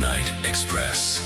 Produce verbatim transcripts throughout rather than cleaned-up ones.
Midnight Express.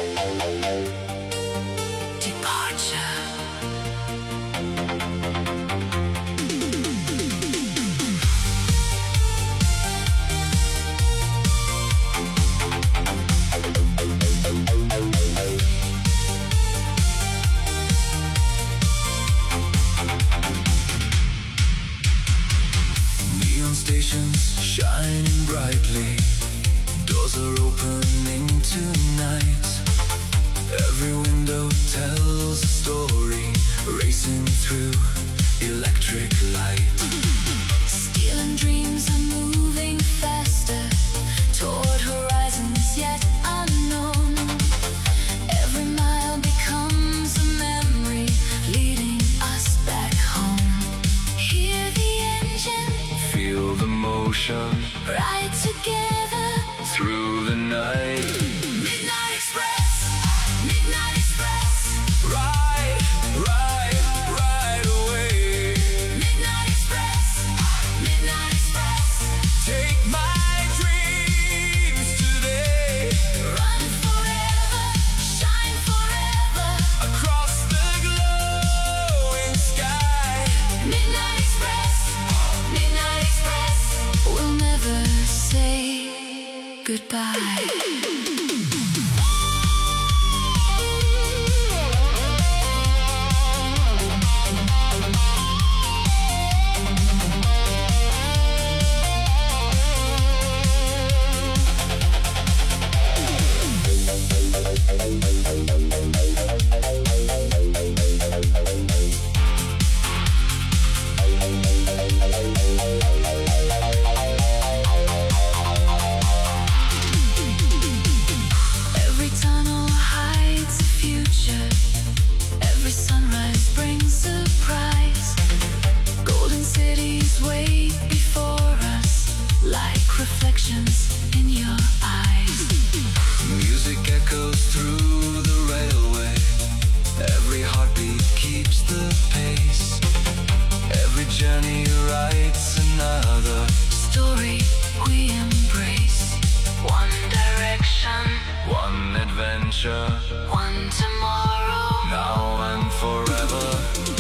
Shining brightly, doors are opening tonight. Every window tells a story, racing through electric light. Steel and dreams are moving faster toward horizons yet unknown. Every mile becomes a memory, leading us back home. Hear the engine, feel the motion, ride together through the night. Midnight Express, Midnight Express, ride, ride, ride away. Midnight Express, Midnight Express, take my dreams today. Run forever, shine forever, across the glowing sky. Midnight Express, Midnight Express, we'll never say goodbye. Every tunnel hides a future. Every sunrise brings surprise. Golden cities wait before us, like reflections in your eyes. Music echoes through the railway. Every heartbeat keeps the pace. Every journey writes another story we embrace. One direction, one adventure, one tomorrow, now and forever.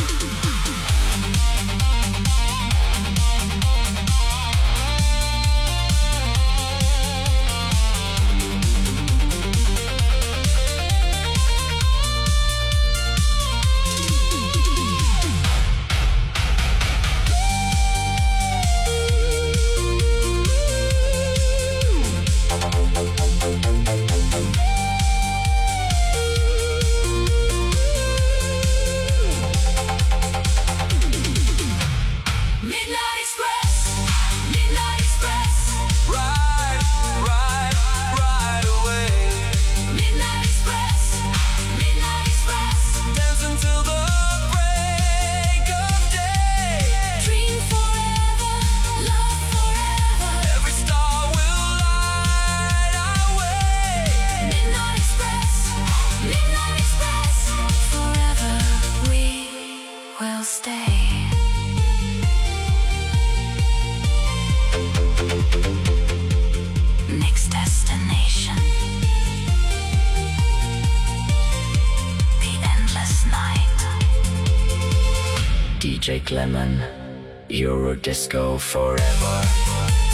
Midnight Express, Midnight Express, ride, ride, ride away. Midnight Express, Midnight Express, dance until the break of day. Dream forever, love forever, every star will light our way. Midnight Express, Midnight Express, forever we will stay. Next destination, the endless night. D J Clement, Eurodisco forever.